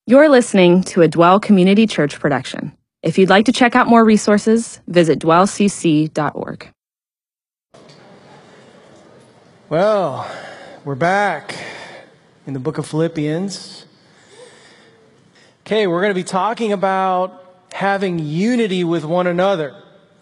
You're listening to a Dwell Community Church production. If you'd like to check out more resources, visit dwellcc.org. Well, we're back in the book of Philippians. Okay, we're going to be talking about having unity with one another.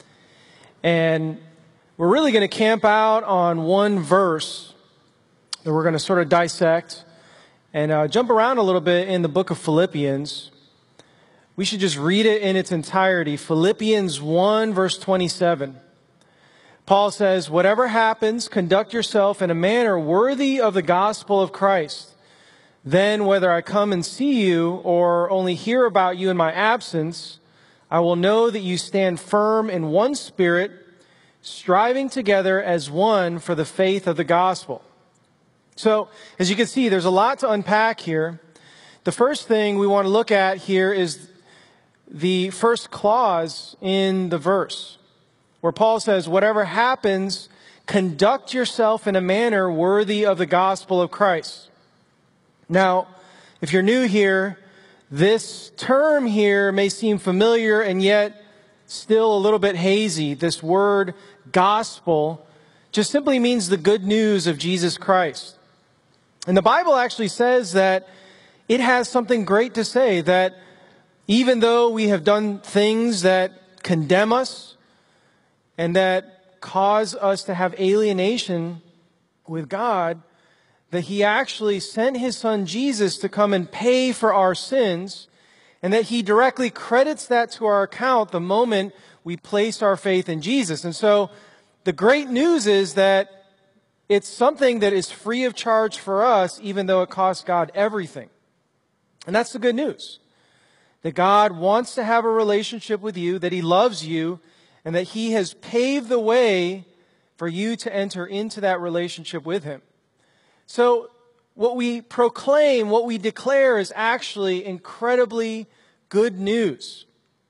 And we're really going to camp out on one verse that we're going to sort of dissect and jump around a little bit in the book of Philippians. We should just read it in its entirety. Philippians 1, verse 27. Paul says, "Whatever happens, conduct yourself in a manner worthy of the gospel of Christ. Then, whether I come and see you or only hear about you in my absence, I will know that you stand firm in one spirit, striving together as one for the faith of the gospel." So, as you can see, there's a lot to unpack here. The first thing we want to look at here is the first clause in the verse, where Paul says, "Whatever happens, conduct yourself in a manner worthy of the gospel of Christ." Now, if you're new here, this term here may seem familiar and yet still a little bit hazy. This word gospel just simply means the good news of Jesus Christ. And the Bible actually says that it has something great to say, that even though we have done things that condemn us and that cause us to have alienation with God, that He actually sent His Son Jesus to come and pay for our sins, and that He directly credits that to our account the moment we place our faith in Jesus. And so the great news is that it's something that is free of charge for us, even though it costs God everything. And that's the good news. That God wants to have a relationship with you, that He loves you, and that He has paved the way for you to enter into that relationship with Him. So what we proclaim, what we declare is actually incredibly good news.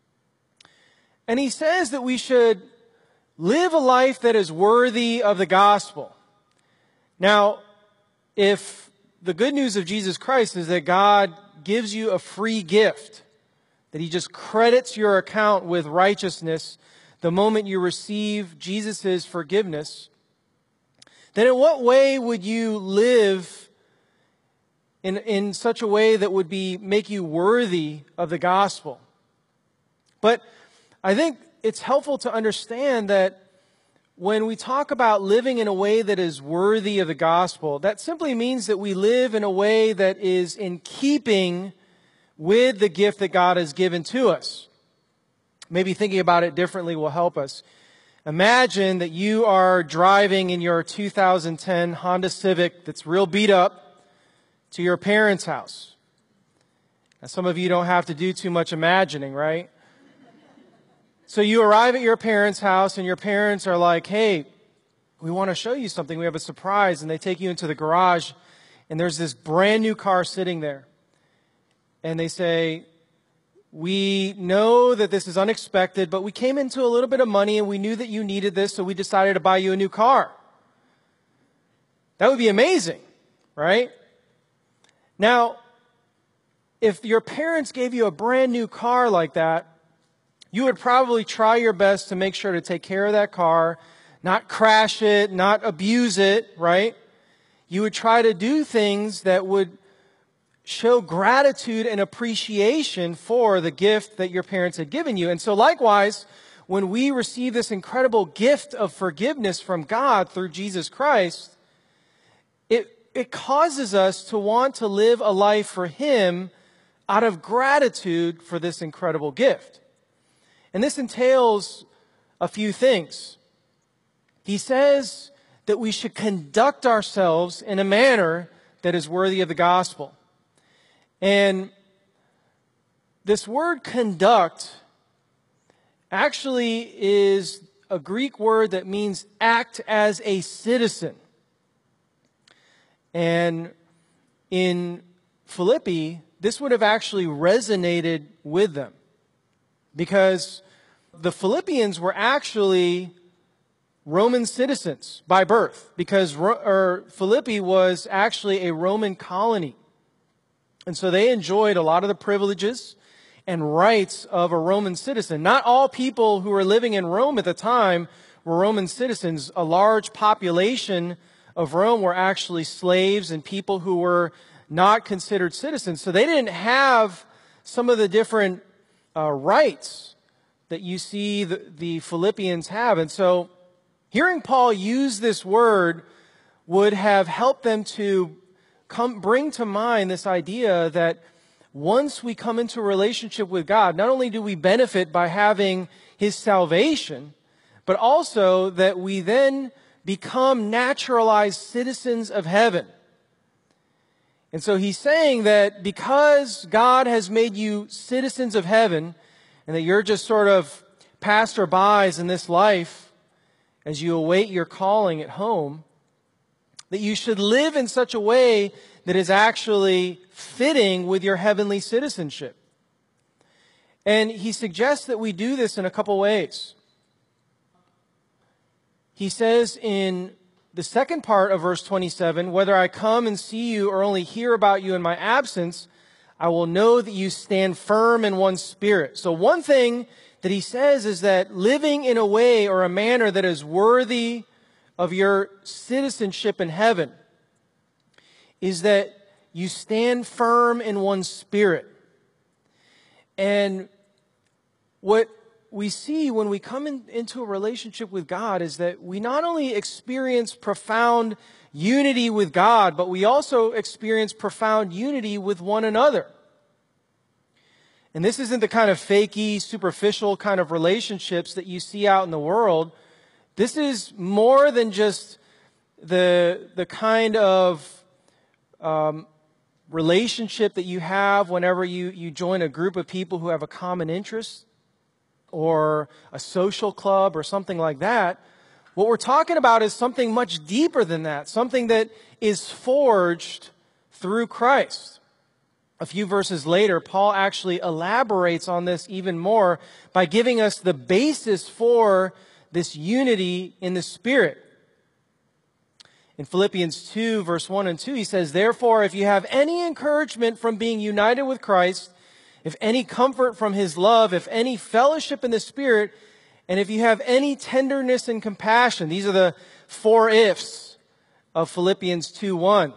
And he says that we should live a life that is worthy of the gospel. Now, if the good news of Jesus Christ is that God gives you a free gift, that He just credits your account with righteousness the moment you receive Jesus' forgiveness, then in what way would you live in such a way that would make you worthy of the gospel? But I think it's helpful to understand that when we talk about living in a way that is worthy of the gospel, that simply means that we live in a way that is in keeping with the gift that God has given to us. Maybe thinking about it differently will help us. Imagine that you are driving in your 2010 Honda Civic that's real beat up to your parents' house. Now, some of you don't have to do too much imagining, right? So you arrive at your parents' house and your parents are like, "Hey, we want to show you something. We have a surprise." And they take you into the garage and there's this brand new car sitting there. And they say, "We know that this is unexpected, but we came into a little bit of money and we knew that you needed this, so we decided to buy you a new car." That would be amazing, right? Now, if your parents gave you a brand new car like that, you would probably try your best to make sure to take care of that car, not crash it, not abuse it, right? You would try to do things that would show gratitude and appreciation for the gift that your parents had given you. And so likewise, when we receive this incredible gift of forgiveness from God through Jesus Christ, it causes us to want to live a life for Him out of gratitude for this incredible gift. And this entails a few things. He says that we should conduct ourselves in a manner that is worthy of the gospel. And this word conduct actually is a Greek word that means act as a citizen. And in Philippi, this would have actually resonated with them, because the Philippians were actually Roman citizens by birth, because Philippi was actually a Roman colony. And so they enjoyed a lot of the privileges and rights of a Roman citizen. Not all people who were living in Rome at the time were Roman citizens. A large population of Rome were actually slaves and people who were not considered citizens. So they didn't have some of the different rights that you see the Philippians have. And so hearing Paul use this word would have helped them to bring to mind this idea that once we come into a relationship with God, not only do we benefit by having His salvation, but also that we then become naturalized citizens of heaven. And so he's saying that because God has made you citizens of heaven, and that you're just sort of passerbys in this life as you await your calling at home, that you should live in such a way that is actually fitting with your heavenly citizenship. And he suggests that we do this in a couple ways. He says in the second part of verse 27, whether I come and see you or only hear about you in my absence, I will know that you stand firm in one spirit. So one thing that he says is that living in a way or a manner that is worthy of your citizenship in heaven is that you stand firm in one spirit. And what we see when we come into a relationship with God is that we not only experience profound unity with God, but we also experience profound unity with one another. And this isn't the kind of fakey, superficial kind of relationships that you see out in the world. This is more than just the kind of relationship that you have whenever you join a group of people who have a common interest or a social club or something like that. What we're talking about is something much deeper than that, something that is forged through Christ. A few verses later, Paul actually elaborates on this even more by giving us the basis for this unity in the Spirit. In Philippians 2, verse 1 and 2, he says, therefore, if you have any encouragement from being united with Christ, if any comfort from His love, if any fellowship in the Spirit, and if you have any tenderness and compassion. These are the 4 ifs of Philippians 2:1.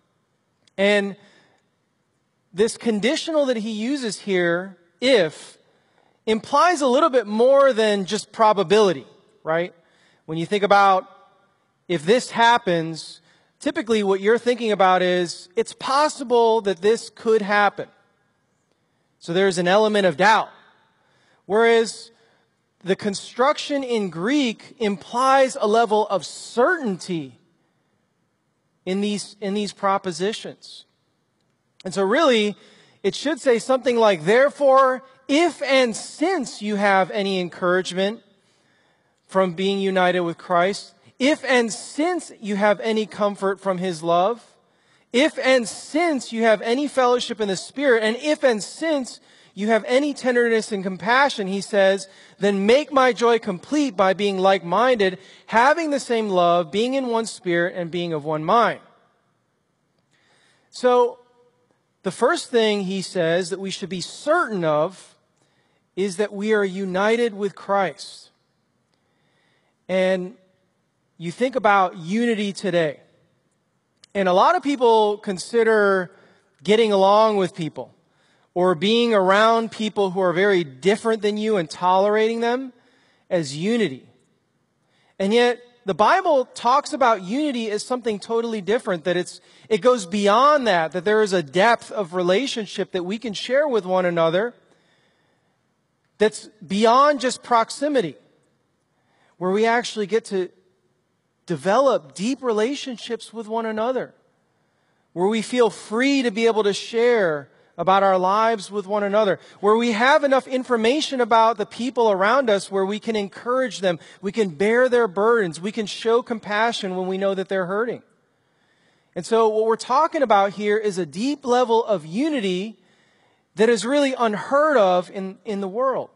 And this conditional that he uses here, if, implies a little bit more than just probability, right? When you think about if this happens, typically what you're thinking about is it's possible that this could happen. So there's an element of doubt. Whereas the construction in Greek implies a level of certainty in these propositions. And so really, it should say something like, therefore, if and since you have any encouragement from being united with Christ, if and since you have any comfort from His love, if and since you have any fellowship in the Spirit, and if and since you have any tenderness and compassion, he says, then make my joy complete by being like-minded, having the same love, being in one spirit, and being of one mind. So, the first thing he says that we should be certain of is that we are united with Christ. And you think about unity today. And a lot of people consider getting along with people or being around people who are very different than you and tolerating them as unity. And yet, the Bible talks about unity as something totally different, that it goes beyond that there is a depth of relationship that we can share with one another that's beyond just proximity, where we actually get to develop deep relationships with one another, where we feel free to be able to share about our lives with one another, where we have enough information about the people around us where we can encourage them, we can bear their burdens, we can show compassion when we know that they're hurting. And so what we're talking about here is a deep level of unity that is really unheard of in the world.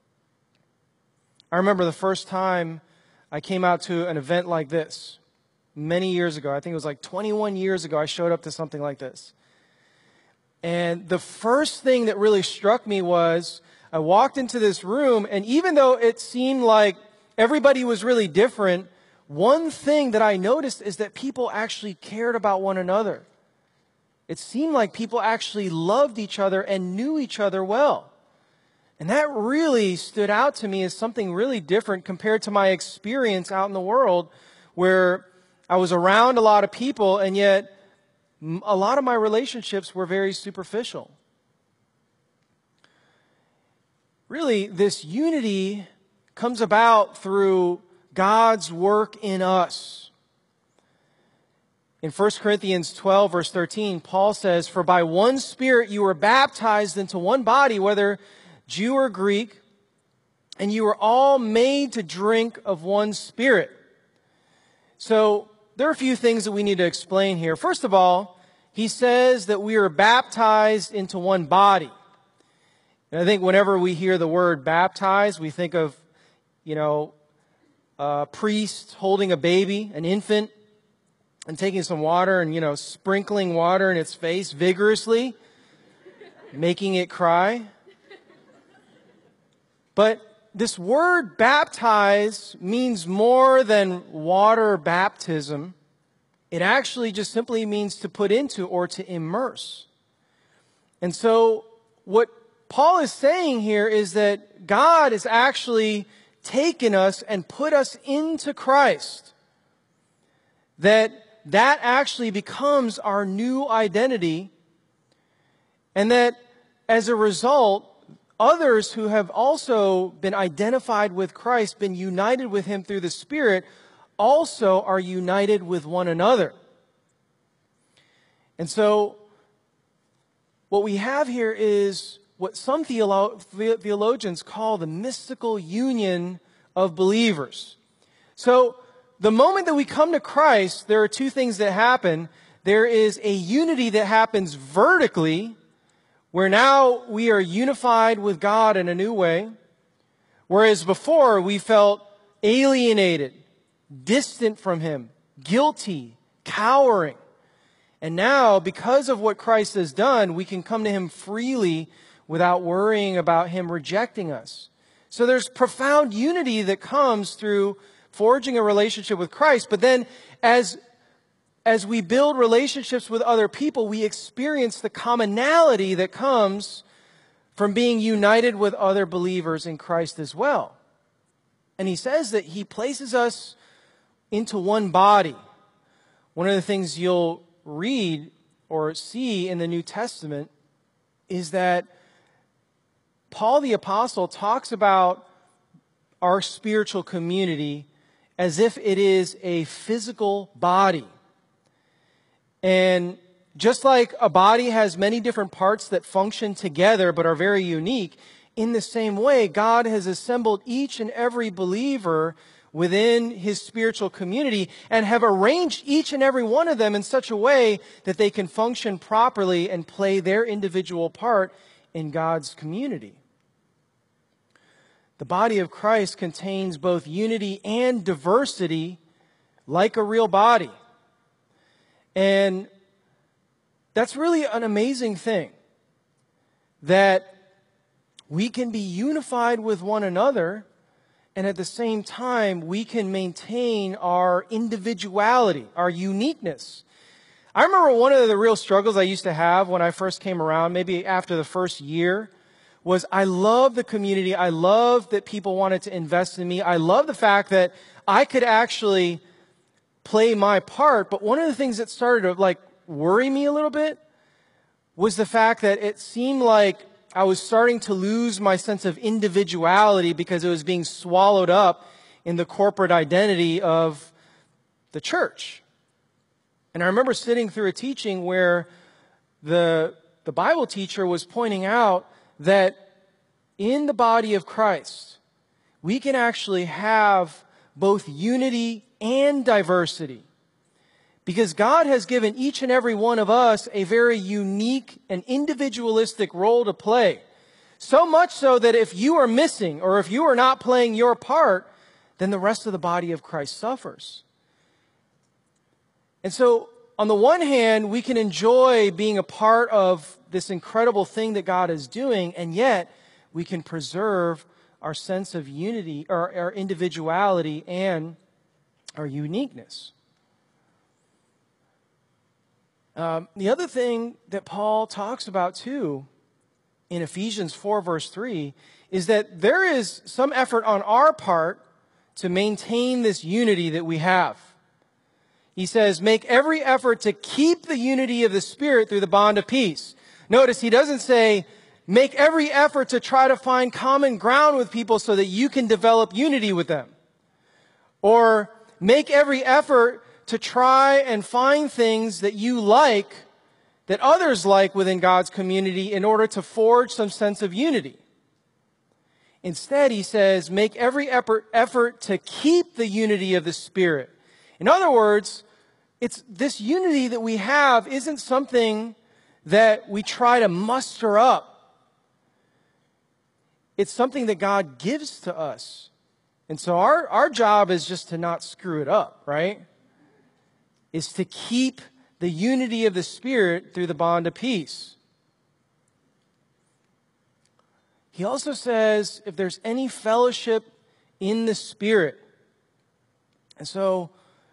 I remember the first time I came out to an event like this many years ago. I think it was like 21 years ago I showed up to something like this. And the first thing that really struck me was I walked into this room, and even though it seemed like everybody was really different, one thing that I noticed is that people actually cared about one another. It seemed like people actually loved each other and knew each other well. And that really stood out to me as something really different compared to my experience out in the world, where I was around a lot of people, and yet a lot of my relationships were very superficial. Really, this unity comes about through God's work in us. In 1 Corinthians 12, verse 13, Paul says, "For by one Spirit you were baptized into one body, whether Jew or Greek, and you were all made to drink of one Spirit." So there are a few things that we need to explain here. First of all, he says that we are baptized into one body. And I think whenever we hear the word baptized, we think of, a priest holding a baby, an infant, and taking some water and, sprinkling water in its face vigorously, making it cry. But this word baptize means more than water baptism. It actually just simply means to put into or to immerse. And so what Paul is saying here is that God has actually taken us and put us into Christ. That actually becomes our new identity, and that as a result, others who have also been identified with Christ, been united with Him through the Spirit, also are united with one another. And so, what we have here is what some theologians call the mystical union of believers. So, the moment that we come to Christ, there are two things that happen. There is a unity that happens vertically, where now we are unified with God in a new way, whereas before we felt alienated, distant from Him, guilty, cowering. And now, because of what Christ has done, we can come to Him freely without worrying about Him rejecting us. So there's profound unity that comes through forging a relationship with Christ. But then as we build relationships with other people, we experience the commonality that comes from being united with other believers in Christ as well. And he says that He places us into one body. One of the things you'll read or see in the New Testament is that Paul the Apostle talks about our spiritual community as if it is a physical body. And just like a body has many different parts that function together but are very unique, in the same way, God has assembled each and every believer within His spiritual community and have arranged each and every one of them in such a way that they can function properly and play their individual part in God's community. The body of Christ contains both unity and diversity like a real body. And that's really an amazing thing, that we can be unified with one another, and at the same time, we can maintain our individuality, our uniqueness. I remember one of the real struggles I used to have when I first came around, maybe after the first year, was I loved the community. I loved that people wanted to invest in me. I loved the fact that I could actually play my part. But one of the things that started to worry me a little bit was the fact that it seemed like I was starting to lose my sense of individuality because it was being swallowed up in the corporate identity of the church. And I remember sitting through a teaching where the Bible teacher was pointing out that in the body of Christ, we can actually have both unity and diversity. Because God has given each and every one of us a very unique and individualistic role to play. So much so that if you are missing or if you are not playing your part, then the rest of the body of Christ suffers. And so, on the one hand, we can enjoy being a part of this incredible thing that God is doing, and yet we can preserve our sense of unity, or our individuality and our uniqueness. The other thing that Paul talks about too in Ephesians 4 verse 3 is that there is some effort on our part to maintain this unity that we have. He says, make every effort to keep the unity of the Spirit through the bond of peace. Notice he doesn't say, make every effort to try to find common ground with people so that you can develop unity with them. Or make every effort to try and find things that you like, that others like within God's community in order to forge some sense of unity. Instead, he says, make every effort to keep the unity of the Spirit. In other words, it's this unity that we have isn't something that we try to muster up. It's something that God gives to us. And so our job is just to not screw it up, right? Is to keep the unity of the Spirit through the bond of peace. He also says, if there's any fellowship in the Spirit. And so,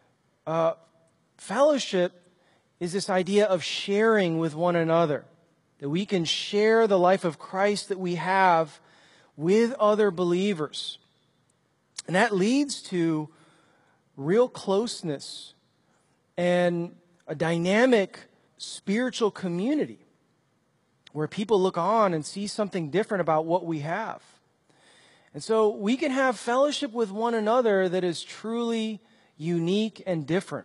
fellowship is this idea of sharing with one another. That we can share the life of Christ that we have with other believers. And that leads to real closeness and a dynamic spiritual community where people look on and see something different about what we have. And so we can have fellowship with one another that is truly unique and different.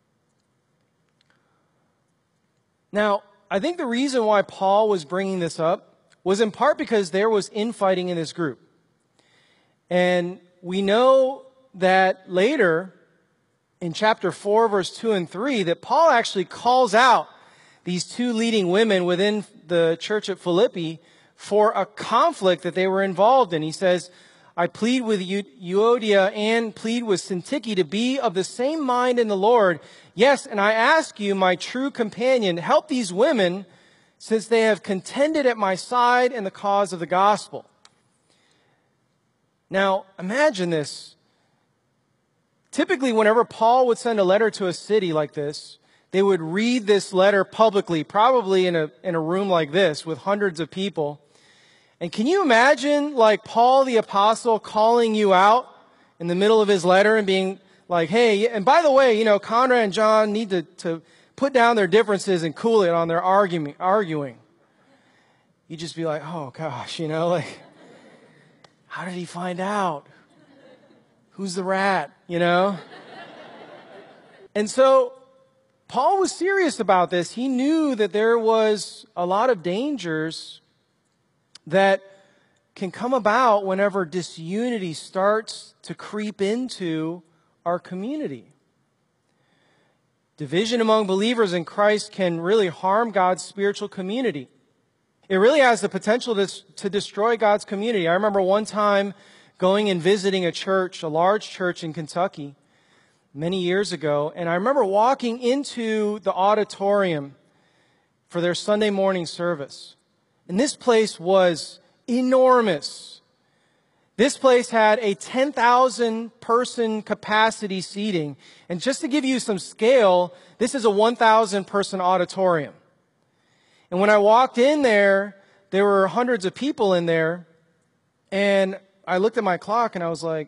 Now, I think the reason why Paul was bringing this up was in part because there was infighting in this group. And we know that later in chapter 4, verse 2 and 3, that Paul actually calls out these two leading women within the church at Philippi for a conflict that they were involved in. He says, I plead with Euodia and plead with Syntyche to be of the same mind in the Lord. Yes, and I ask you, my true companion, help these women, since they have contended at my side in the cause of the gospel. Now, imagine this. Typically, whenever Paul would send a letter to a city like this, they would read this letter publicly, probably in a room like this with hundreds of people. And can you imagine, like, Paul the apostle calling you out in the middle of his letter and being like, hey, and by the way, Conrad and John need to put down their differences and cool it on their arguing. You'd just be like, oh gosh, like, how did he find out? Who's the rat, And so Paul was serious about this. He knew that there was a lot of dangers that can come about whenever disunity starts to creep into our community. Division among believers in Christ can really harm God's spiritual community. It really has the potential to destroy God's community. I remember one time going and visiting a large church in Kentucky, many years ago, and I remember walking into the auditorium for their Sunday morning service. And this place was enormous. This place had a 10,000 person capacity seating. And just to give you some scale, this is a 1,000 person auditorium. And when I walked in there were hundreds of people in there. And I looked at my clock and I was like,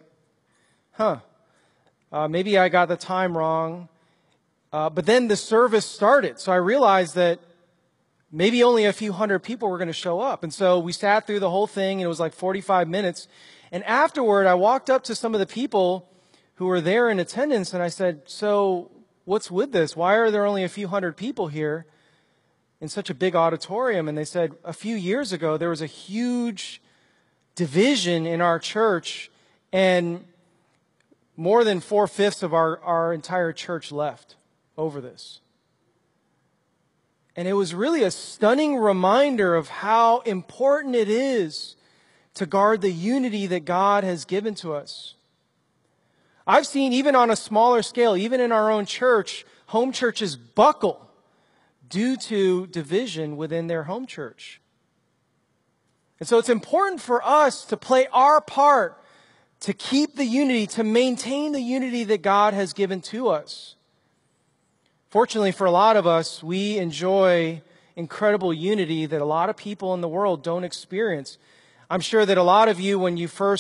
maybe I got the time wrong. But then the service started. So I realized that maybe only a few hundred people were going to show up. And so we sat through the whole thing, and it was like 45 minutes. And afterward, I walked up to some of the people who were there in attendance, and I said, so what's with this? Why are there only a few hundred people here in such a big auditorium? And they said, a few years ago, there was a huge division in our church, and more than 4/5 of our entire church left over this. And it was really a stunning reminder of how important it is to guard the unity that God has given to us. I've seen, even on a smaller scale, even in our own church, home churches buckle due to division within their home church. And so it's important for us to play our part to keep the unity, to maintain the unity that God has given to us. Fortunately for a lot of us, we enjoy incredible unity that a lot of people in the world don't experience. I'm sure that a lot of you, when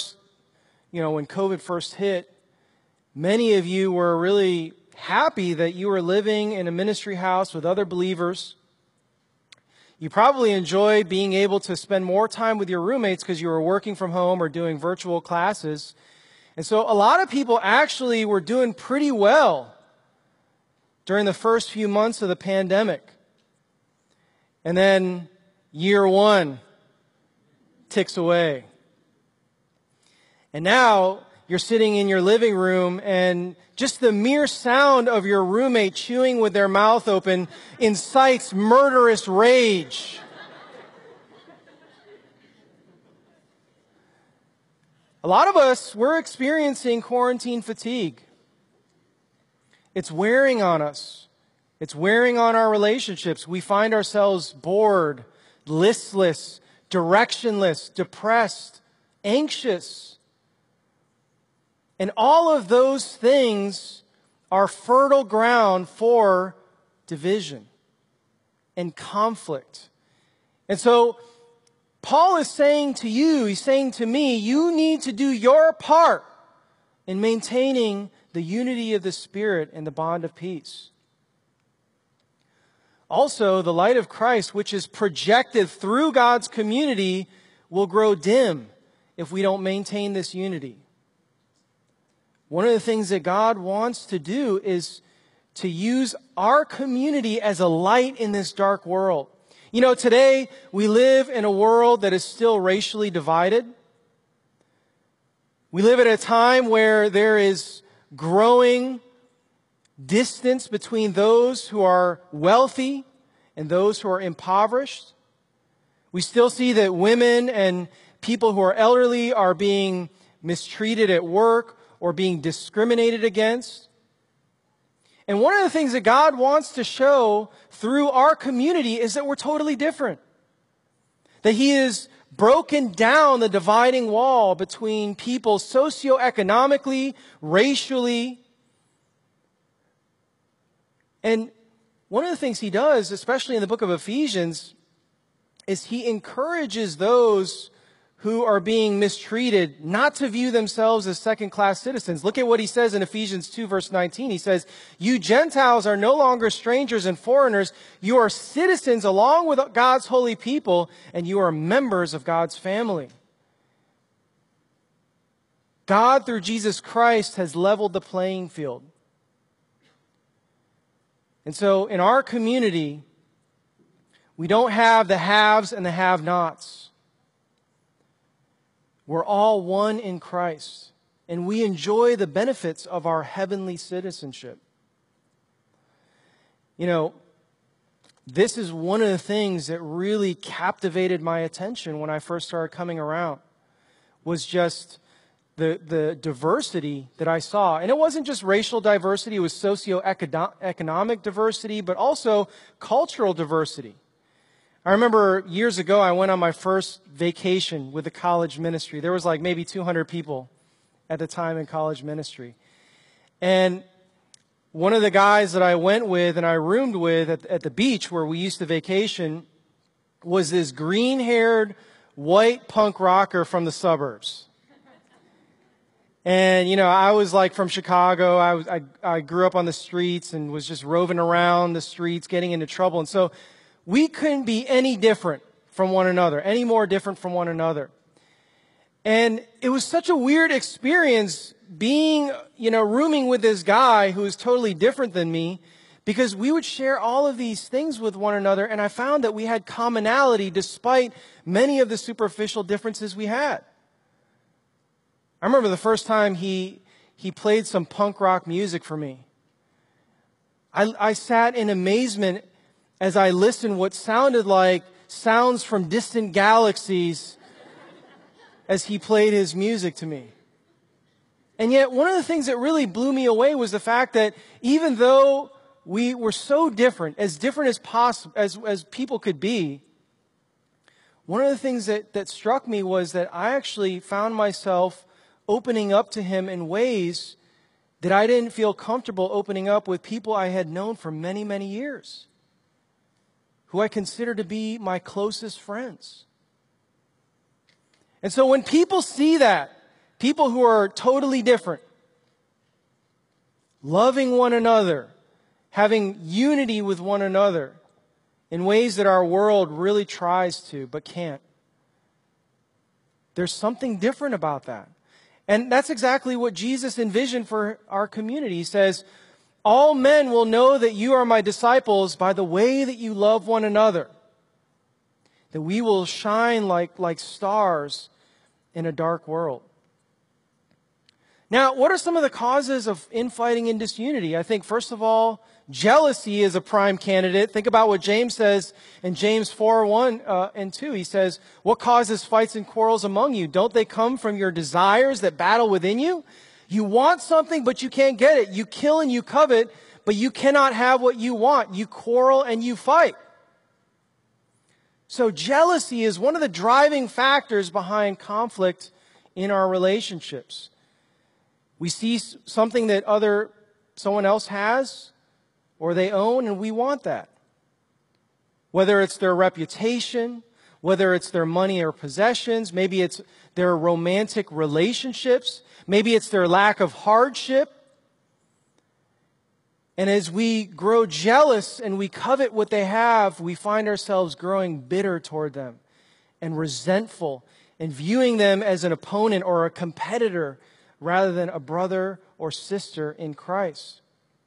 COVID first hit, many of you were really happy that you were living in a ministry house with other believers. You probably enjoyed being able to spend more time with your roommates because you were working from home or doing virtual classes. And so a lot of people actually were doing pretty well during the first few months of the pandemic. And then year one ticks away. And now you're sitting in your living room and just the mere sound of your roommate chewing with their mouth open incites murderous rage. A lot of us, we're experiencing quarantine fatigue. It's wearing on us. It's wearing on our relationships. We find ourselves bored, listless, directionless, depressed, anxious. And all of those things are fertile ground for division and conflict. And so Paul is saying to you, he's saying to me, you need to do your part in maintaining the unity of the Spirit and the bond of peace. Also, the light of Christ, which is projected through God's community, will grow dim if we don't maintain this unity. One of the things that God wants to do is to use our community as a light in this dark world. You know, today we live in a world that is still racially divided. We live at a time where there is growing distance between those who are wealthy and those who are impoverished. We still see that women and people who are elderly are being mistreated at work or being discriminated against. And one of the things that God wants to show through our community is that we're totally different. That He has broken down the dividing wall between people socioeconomically, racially. And one of the things He does, especially in the book of Ephesians, is He encourages those who are being mistreated not to view themselves as second-class citizens. Look at what he says in Ephesians 2, verse 19. He says, "You Gentiles are no longer strangers and foreigners. You are citizens along with God's holy people, and you are members of God's family." God, through Jesus Christ, has leveled the playing field. And so in our community, we don't have the haves and the have-nots. We're all one in Christ, and we enjoy the benefits of our heavenly citizenship. You know, this is one of the things that really captivated my attention when I first started coming around, was just the diversity that I saw. And it wasn't just racial diversity, it was socioeconomic diversity, but also cultural diversity. I remember years ago, I went on my first vacation with the college ministry. There was like maybe 200 people at the time in college ministry. And one of the guys that I went with and I roomed with at the beach where we used to vacation was this green-haired, white punk rocker from the suburbs. And, you know, I was like from Chicago. I grew up on the streets and was just roving around the streets, getting into trouble. And so we couldn't be any different from one another, any more different from one another. And it was such a weird experience being, rooming with this guy who was totally different than me, because we would share all of these things with one another, and I found that we had commonality despite many of the superficial differences we had. I remember the first time he played some punk rock music for me. I sat in amazement as I listened what sounded like sounds from distant galaxies as he played his music to me. And yet, one of the things that really blew me away was the fact that even though we were so different as possible as people could be, one of the things that struck me was that I actually found myself opening up to him in ways that I didn't feel comfortable opening up with people I had known for many, many years, who I consider to be my closest friends. And so when people see that, people who are totally different, loving one another, having unity with one another in ways that our world really tries to but can't, there's something different about that. And that's exactly what Jesus envisioned for our community. He says, all men will know that you are my disciples by the way that you love one another. That we will shine like stars in a dark world. Now, what are some of the causes of infighting and disunity? I think, first of all, jealousy is a prime candidate. Think about what James says in James 4:1 and 2. He says, what causes fights and quarrels among you? Don't they come from your desires that battle within you? You want something, but you can't get it. You kill and you covet, but you cannot have what you want. You quarrel and you fight. So jealousy is one of the driving factors behind conflict in our relationships. We see something that someone else has or they own, and we want that. Whether it's their reputation, whether it's their money or possessions, maybe it's their romantic relationships, maybe it's their lack of hardship. And as we grow jealous and we covet what they have, we find ourselves growing bitter toward them and resentful and viewing them as an opponent or a competitor rather than a brother or sister in Christ.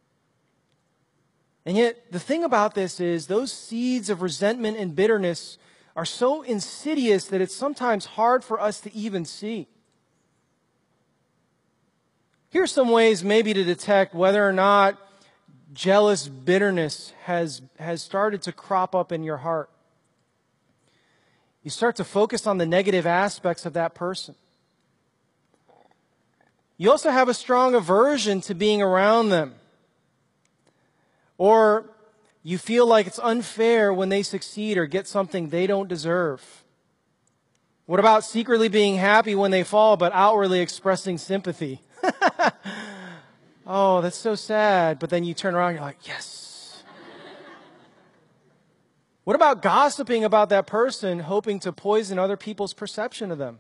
And yet, the thing about this is those seeds of resentment and bitterness are so insidious that it's sometimes hard for us to even see. Here's some ways maybe to detect whether or not jealous bitterness has started to crop up in your heart. You start to focus on the negative aspects of that person. You also have a strong aversion to being around them. Or you feel like it's unfair when they succeed or get something they don't deserve. What about secretly being happy when they fall but outwardly expressing sympathy? Oh, that's so sad. But then you turn around and you're like, yes. What about gossiping about that person, hoping to poison other people's perception of them?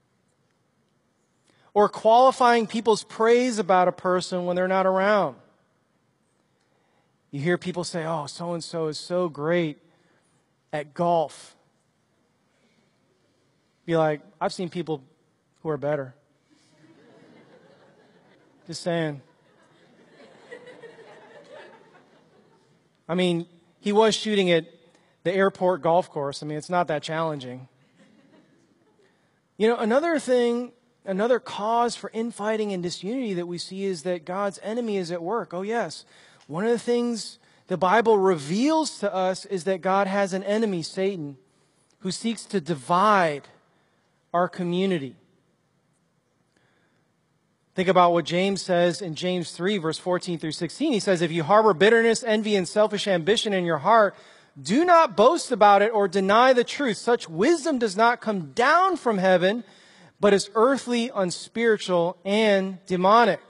Or qualifying people's praise about a person when they're not around. You hear people say, oh, so-and-so is so great at golf. Be like, I've seen people who are better. Just saying. I mean, he was shooting at the airport golf course. I mean, it's not that challenging. You know, another cause for infighting and disunity that we see is that God's enemy is at work. Oh, yes. One of the things the Bible reveals to us is that God has an enemy, Satan, who seeks to divide our community. Think about what James says in James 3, verse 14 through 16. He says, if you harbor bitterness, envy, and selfish ambition in your heart, do not boast about it or deny the truth. Such wisdom does not come down from heaven, but is earthly, unspiritual, and demonic.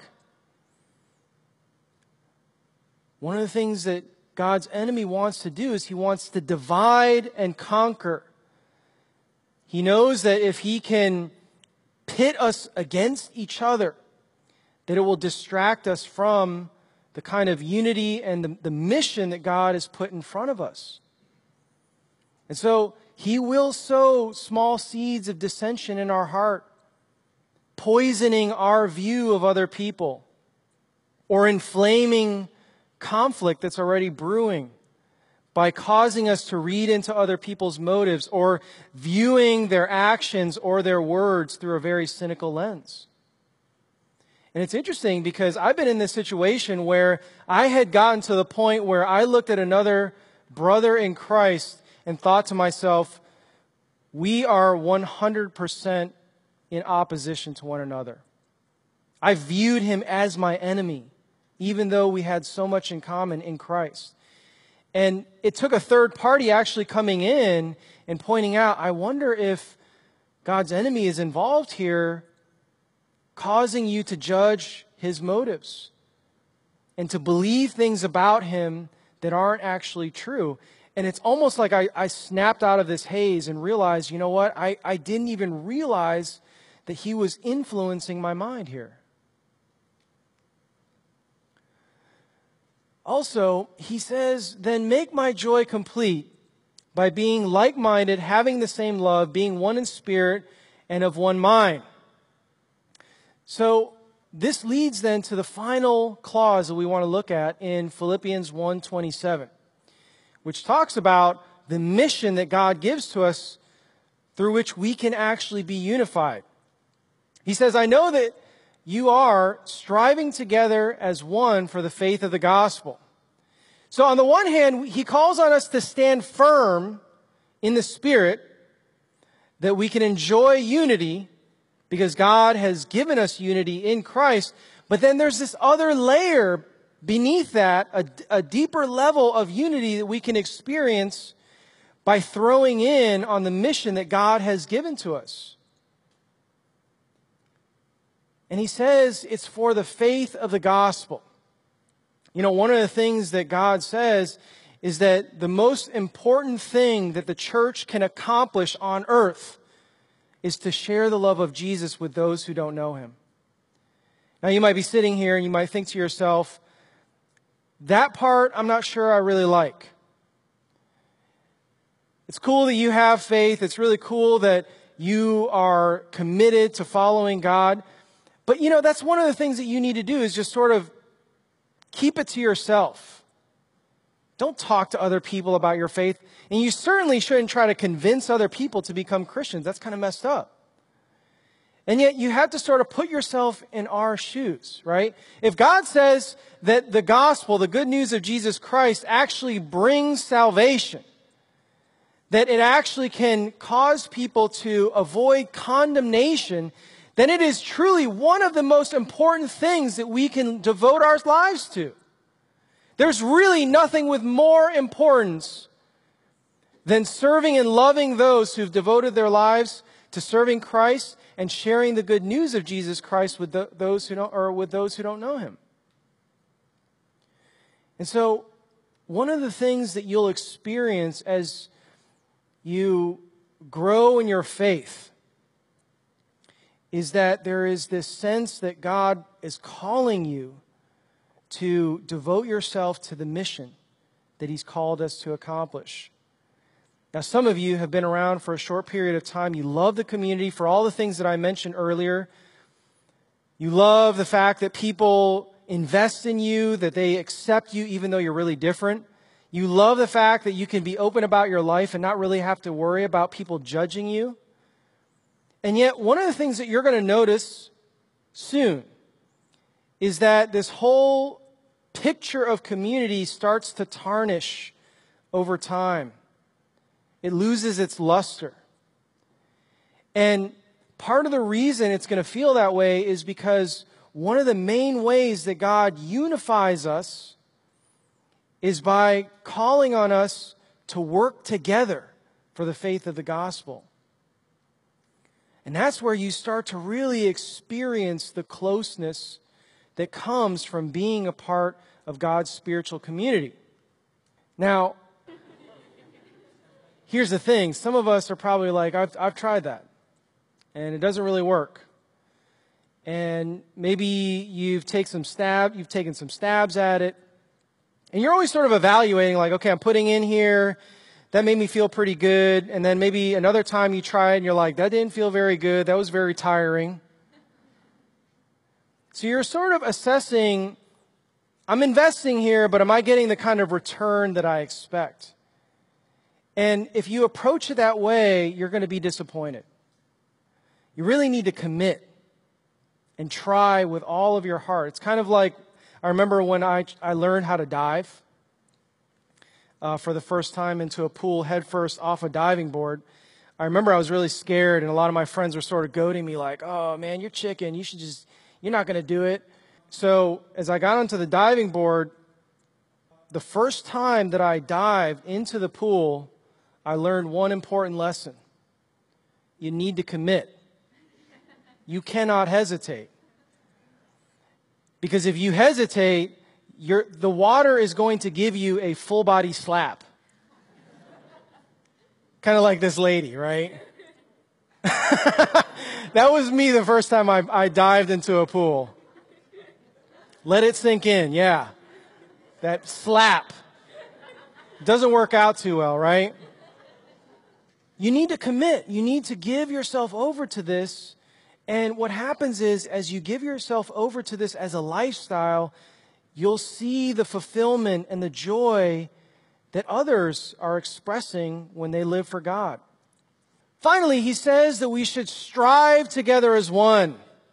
One of the things that God's enemy wants to do is he wants to divide and conquer. He knows that if he can pit us against each other, that it will distract us from the kind of unity and the mission that God has put in front of us. And so he will sow small seeds of dissension in our heart, poisoning our view of other people, or inflaming conflict that's already brewing by causing us to read into other people's motives or viewing their actions or their words through a very cynical lens. And it's interesting because I've been in this situation where I had gotten to the point where I looked at another brother in Christ and thought to myself, we are 100% in opposition to one another. I viewed him as my enemy even though we had so much in common in Christ. And it took a third party actually coming in and pointing out, I wonder if God's enemy is involved here, causing you to judge his motives and to believe things about him that aren't actually true. And it's almost like I snapped out of this haze and realized, you know what? I didn't even realize that he was influencing my mind here. Also, he says, then make my joy complete by being like-minded, having the same love, being one in spirit and of one mind. So this leads then to the final clause that we want to look at in Philippians 1:27, which talks about the mission that God gives to us through which we can actually be unified. He says, I know that you are striving together as one for the faith of the gospel. So on the one hand, he calls on us to stand firm in the Spirit, that we can enjoy unity because God has given us unity in Christ. But then there's this other layer beneath that, a deeper level of unity that we can experience by throwing in on the mission that God has given to us. And he says it's for the faith of the gospel. You know, one of the things that God says is that the most important thing that the church can accomplish on earth is to share the love of Jesus with those who don't know him. Now, you might be sitting here and you might think to yourself, that part I'm not sure I really like. It's cool that you have faith. It's really cool that you are committed to following God. But, you know, that's one of the things that you need to do is just sort of keep it to yourself. Don't talk to other people about your faith. And you certainly shouldn't try to convince other people to become Christians. That's kind of messed up. And yet you have to sort of put yourself in our shoes, right? If God says that the gospel, the good news of Jesus Christ, actually brings salvation, that it actually can cause people to avoid condemnation, then it is truly one of the most important things that we can devote our lives to. There's really nothing with more importance than serving and loving those who've devoted their lives to serving Christ and sharing the good news of Jesus Christ with those who don't know him. And so, one of the things that you'll experience as you grow in your faith is that there is this sense that God is calling you to devote yourself to the mission that he's called us to accomplish. Now, some of you have been around for a short period of time. You love the community for all the things that I mentioned earlier. You love the fact that people invest in you, that they accept you even though you're really different. You love the fact that you can be open about your life and not really have to worry about people judging you. And yet, one of the things that you're going to notice soon is that this whole picture of community starts to tarnish over time. It loses its luster. And part of the reason it's going to feel that way is because one of the main ways that God unifies us is by calling on us to work together for the faith of the gospel. And that's where you start to really experience the closeness that comes from being a part of God's spiritual community. Now, here's the thing. Some of us are probably like, I've tried that, and it doesn't really work. And maybe you've taken some stabs at it, and you're always sort of evaluating, like, okay, I'm putting in here. That made me feel pretty good. And then maybe another time you try it and you're like, that didn't feel very good. That was very tiring. So you're sort of assessing, I'm investing here, but am I getting the kind of return that I expect? And if you approach it that way, you're going to be disappointed. You really need to commit and try with all of your heart. It's kind of like, I remember when I learned how to dive. For the first time into a pool head first off a diving board. I remember I was really scared, and a lot of my friends were sort of goading me like, oh man, you're chicken, you're not going to do it. So as I got onto the diving board, the first time that I dived into the pool, I learned one important lesson. You need to commit. You cannot hesitate. Because if you hesitate, the water is going to give you a full body slap. Kind of like this lady, right? That was me the first time I dived into a pool. Let it sink in, yeah. That slap. Doesn't work out too well, right? You need to commit. You need to give yourself over to this. And what happens is, as you give yourself over to this as a lifestyle, you'll see the fulfillment and the joy that others are expressing when they live for God. Finally, he says that we should strive together as one.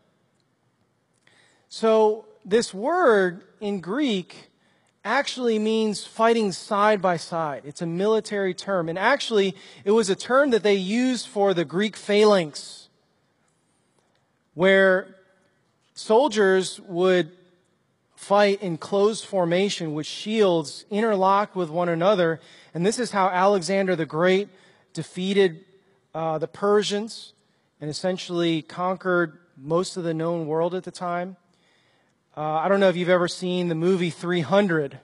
So this word in Greek actually means fighting side by side. It's a military term. And actually, it was a term that they used for the Greek phalanx, where soldiers would fight in closed formation with shields interlocked with one another. And this is how Alexander the Great defeated the Persians and essentially conquered most of the known world at the time. I don't know if you've ever seen the movie 300.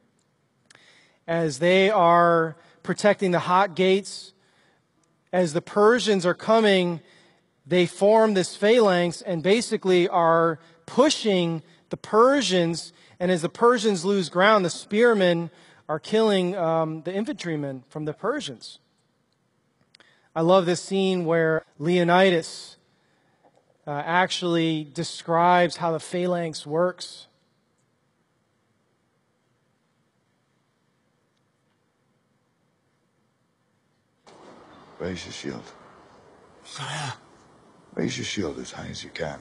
As they are protecting the Hot Gates, as the Persians are coming, they form this phalanx and basically are pushing the Persians. And as the Persians lose ground, the spearmen are killing the infantrymen from the Persians. I love this scene where Leonidas actually describes how the phalanx works. Raise your shield. Raise your shield as high as you can.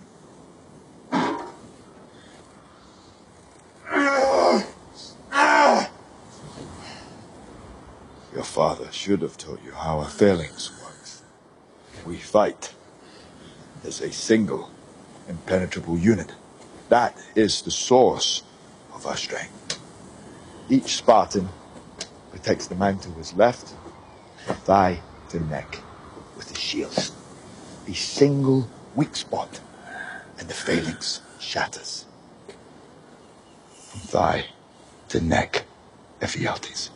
Your father should have taught you how a phalanx works. We fight as a single, impenetrable unit. That is the source of our strength. Each Spartan protects the man to his left, from thigh to neck, with his shield. A single weak spot, and the phalanx shatters. From thigh to neck, Ephialtes.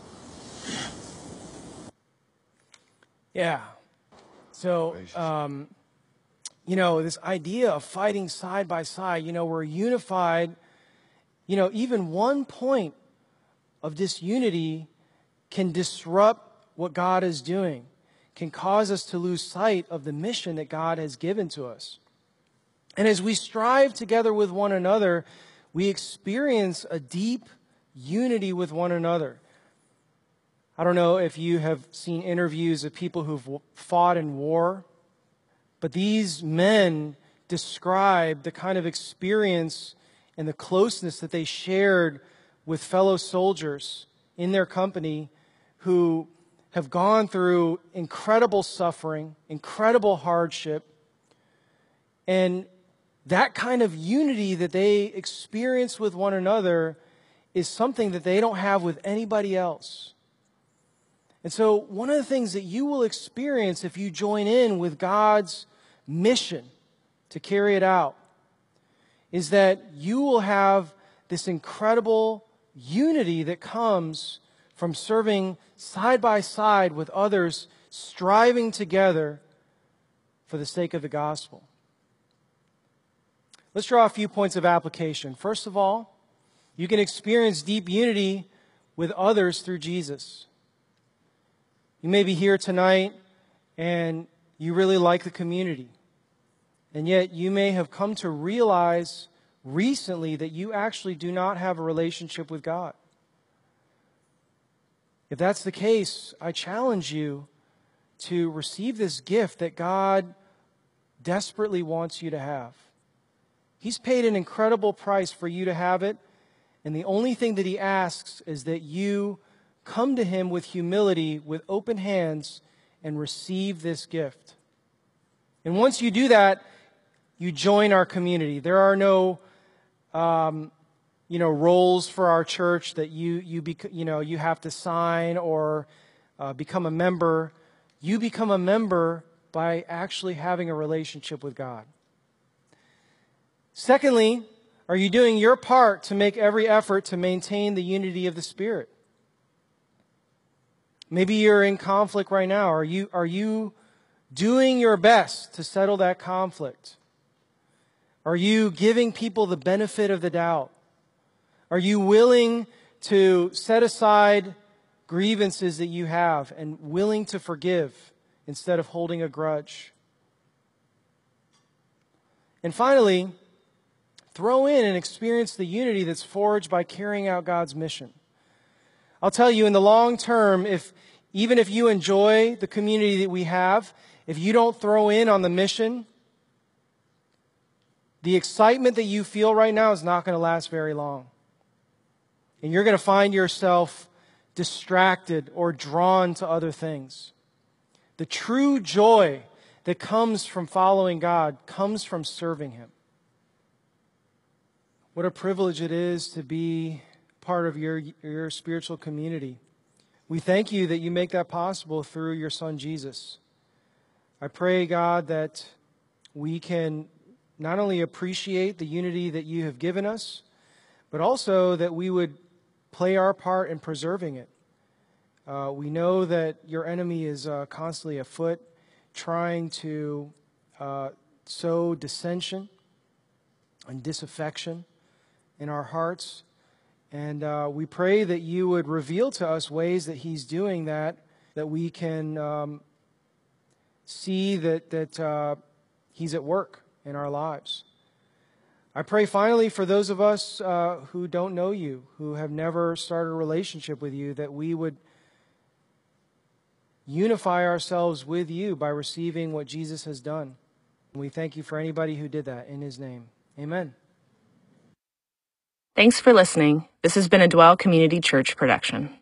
Yeah. So, this idea of fighting side by side, we're unified. Even one point of disunity can disrupt what God is doing, can cause us to lose sight of the mission that God has given to us. And as we strive together with one another, we experience a deep unity with one another. I don't know if you have seen interviews of people who've fought in war, but these men describe the kind of experience and the closeness that they shared with fellow soldiers in their company who have gone through incredible suffering, incredible hardship, and that kind of unity that they experience with one another is something that they don't have with anybody else. And so one of the things that you will experience if you join in with God's mission to carry it out is that you will have this incredible unity that comes from serving side by side with others, striving together for the sake of the gospel. Let's draw a few points of application. First of all, you can experience deep unity with others through Jesus. You may be here tonight and you really like the community. And yet you may have come to realize recently that you actually do not have a relationship with God. If that's the case, I challenge you to receive this gift that God desperately wants you to have. He's paid an incredible price for you to have it, and the only thing that He asks is that you come to Him with humility, with open hands, and receive this gift. And once you do that, you join our community. There are no roles for our church that you have to sign or become a member. You become a member by actually having a relationship with God. Secondly, are you doing your part to make every effort to maintain the unity of the Spirit? Maybe you're in conflict right now. Are you doing your best to settle that conflict? Are you giving people the benefit of the doubt? Are you willing to set aside grievances that you have and willing to forgive instead of holding a grudge? And finally, throw in and experience the unity that's forged by carrying out God's mission. I'll tell you, in the long term, even if you enjoy the community that we have, if you don't throw in on the mission, the excitement that you feel right now is not going to last very long. And you're going to find yourself distracted or drawn to other things. The true joy that comes from following God comes from serving Him. What a privilege it is to be part of your spiritual community. We thank you that you make that possible through your Son, Jesus. I pray, God, that we can not only appreciate the unity that you have given us, but also that we would play our part in preserving it. We know that your enemy is constantly afoot, trying to sow dissension and disaffection in our hearts. And we pray that you would reveal to us ways that he's doing that we can see that he's at work in our lives. I pray finally for those of us who don't know you, who have never started a relationship with you, that we would unify ourselves with you by receiving what Jesus has done. And we thank you for anybody who did that in his name. Amen. Thanks for listening. This has been a Dwell Community Church production.